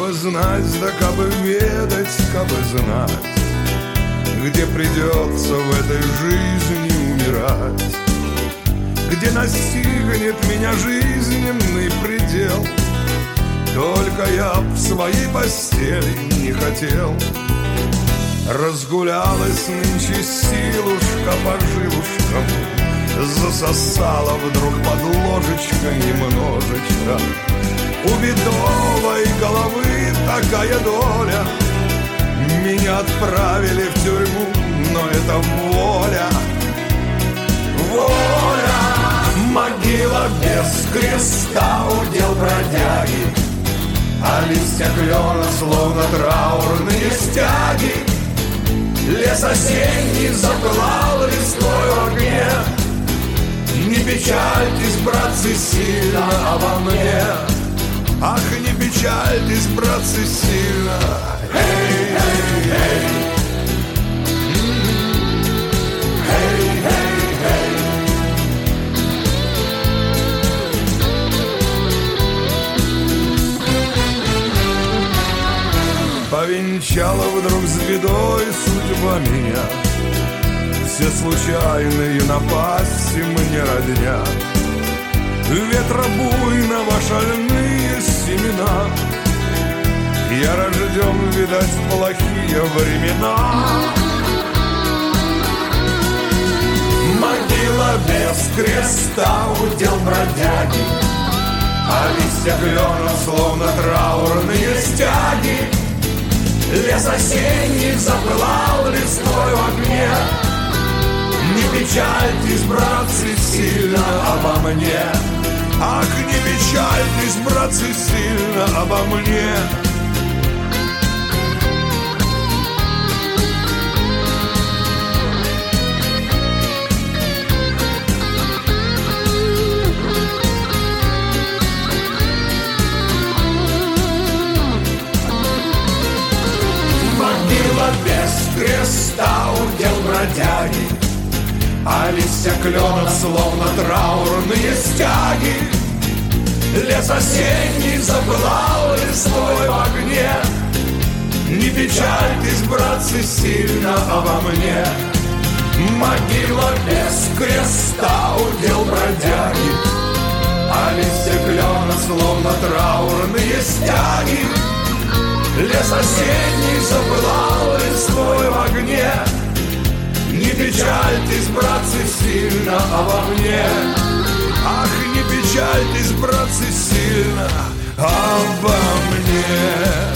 Кабы знать, да кабы ведать, кабы знать, где придется в этой жизни умирать, где настигнет меня жизненный предел. Только я в своей постели не хотел. Разгулялась нынче силушка по жилушкам, засосала вдруг под ложечкой немножечко. У бедовой головы такая доля, меня отправили в тюрьму, но это воля. Воля! Могила без креста, удел бродяги, а листья клена словно траурные стяги. Лес осенний запылал листвой в огне. Не печальтесь, братцы, сильно обо мне. Ах, не печальтесь, братцы, сильно. Эй, эй, эй. Эй, эй, эй. Повенчала вдруг с бедой судьба меня. Все случайные напасти мне родня. Ветра буйного шальные семена. Я рожден, видать, в плохие времена. Могила без креста, удел бродяги, а листья клена словно траурные стяги. Лес осенний запылал листвой в огне. Не печальтесь, братцы, сильно обо мне. Ах, не печальтесь, братцы, сильно обо мне. Могила без креста, удел бродяги, а листья клена словно траурные стяги. Лес осенний запылал листвой в огне. Не печальтесь, братцы, сильно обо мне. Могила без креста, удел бродяги, а листья клена словно траурные стяги. Лес осенний запылал листвой в огне. Не печальтесь, братцы, сильно обо мне. Ах, не печальтесь, братцы, сильно обо мне.